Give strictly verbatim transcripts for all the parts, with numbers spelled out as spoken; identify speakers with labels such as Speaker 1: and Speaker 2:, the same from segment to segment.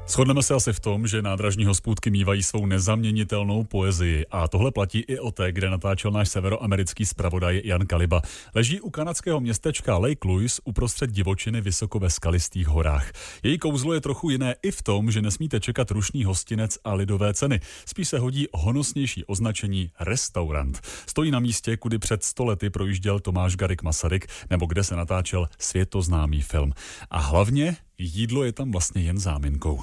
Speaker 1: Shodneme se asi v tom, že nádražní hospůdky mívají svou nezaměnitelnou poezii a tohle platí i o té, kde natáčel náš severoamerický zpravodaj Jan Kaliba. Leží u kanadského městečka Lake Louise uprostřed divočiny vysoko ve skalistých horách. Její kouzlo je trochu jiné i v tom, že nesmíte čekat rušný hostinec a lidové ceny. Spíš se hodí honosnější označení restaurant. Stojí na místě, kudy před sto lety projížděl Tomáš Garrigue Masaryk, nebo kde se natáčel světoznámý film. A hlavně jídlo je tam vlastně jen záminkou.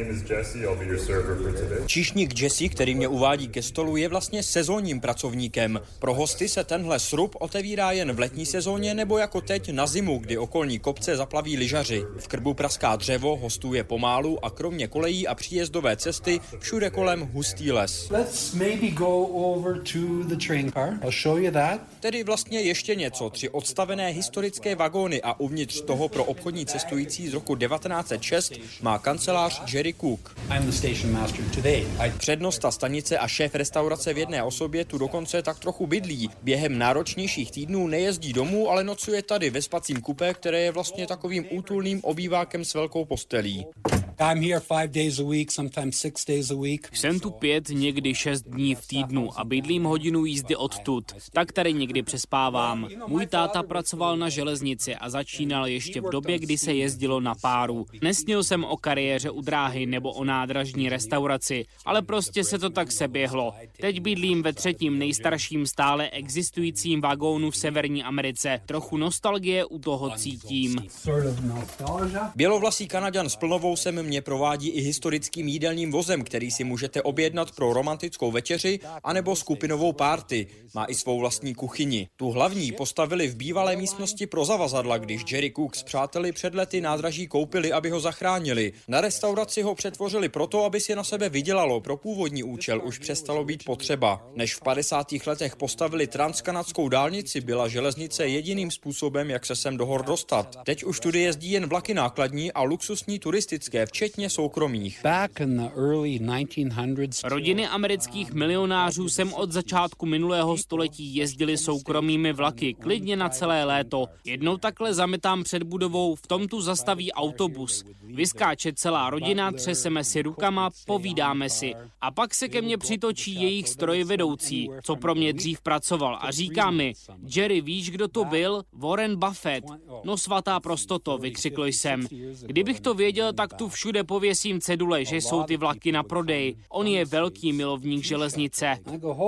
Speaker 2: Číšník Jesse, který mě uvádí ke stolu, je vlastně sezónním pracovníkem. Pro hosty se tenhle srub otevírá jen v letní sezóně nebo jako teď na zimu, kdy okolní kopce zaplaví lyžaři. V krbu praská dřevo, hostů je pomálu a kromě kolejí a příjezdové cesty všude kolem hustý les. Tedy vlastně ještě něco, tři odstavené historické vagóny a uvnitř toho pro obchodní cestující z roku devatenáct set šest má kancelář Jerry Cook. Přednosta stanice a šéf restaurace v jedné osobě tu dokonce tak trochu bydlí. Během náročnějších týdnů nejezdí domů, ale nocuje tady ve spacím kupé, které je vlastně takovým útulným obývákem s velkou postelí.
Speaker 3: Jsem tu pět, někdy šest dní v týdnu a bydlím hodinu jízdy odtud. Tak tady někdy přespávám. Můj táta pracoval na železnici a začínal ještě v době, kdy se jezdilo na páru. Nesnil jsem o kariéře u dráhy nebo o nádražní restauraci, ale prostě se to tak seběhlo. Teď bydlím ve třetím nejstarším stále existujícím vagónu v Severní Americe. Trochu nostalgie u toho cítím.
Speaker 2: Bělovlasý Kanaďan s plnovou sem mě provádí i historickým jídelním vozem, který si můžete objednat pro romantickou večeři anebo skupinovou párty. Má i svou vlastní kuchyni. Tu hlavní postavili v bývalé místnosti pro zavazadla, když Jerry Cook s přáteli před lety nádraží koupili, aby ho zachránili. Na restauraci ho přetvořili proto, aby si na sebe vydělalo. Pro původní účel už přestalo být potřeba. Než v padesátých letech postavili transkanadskou dálnici, byla železnice jediným způsobem, jak se sem do hor dostat. Teď už tudy jezdí jen vlaky nákladní a luxusní turistické, včetně soukromých.
Speaker 3: Rodiny amerických milionářů sem od začátku minulého století jezdili soukromými vlaky, klidně na celé léto. Jednou takhle zametám před budovou, v tom tu zastaví autobus. Vyskáče celá rodina, třeseme si rukama, povídáme si. A pak se ke mně přitočí jejich strojvedoucí, co pro mě dřív pracoval a říká mi: Jerry, víš, kdo to byl? Warren Buffett. No svatá prostoto, vykřikl jsem. Kdybych to věděl, tak tu všude pověsím cedule, že jsou ty vlaky na prodej. On je velký milovník železnice.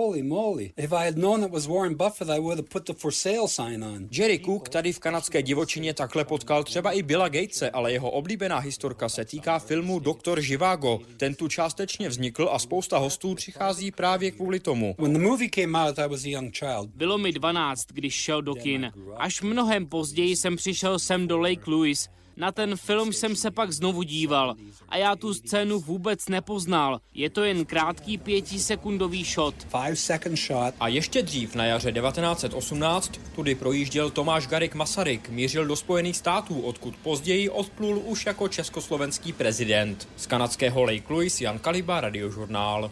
Speaker 2: Jerry Cook tady v kanadské divočině takhle potkal třeba i Billa Gatese, ale jeho oblíbená historka se týká filmu Doktor Živago. Ten tu částečně vznikl a spousta hostů přichází právě kvůli tomu.
Speaker 3: Bylo mi dvanáct, když šel do kin. Až mnohem později jsem přišel sem do Lake Louise. Na ten film jsem se pak znovu díval a já tu scénu vůbec nepoznal. Je to jen krátký pětisekundový shot.
Speaker 2: A ještě dřív, na jaře devatenáct set osmnáct, tudy projížděl Tomáš Garrigue Masaryk, mířil do Spojených států, odkud později odplul už jako československý prezident. Z kanadského Lake Louise Jan Kaliba, Radiožurnál.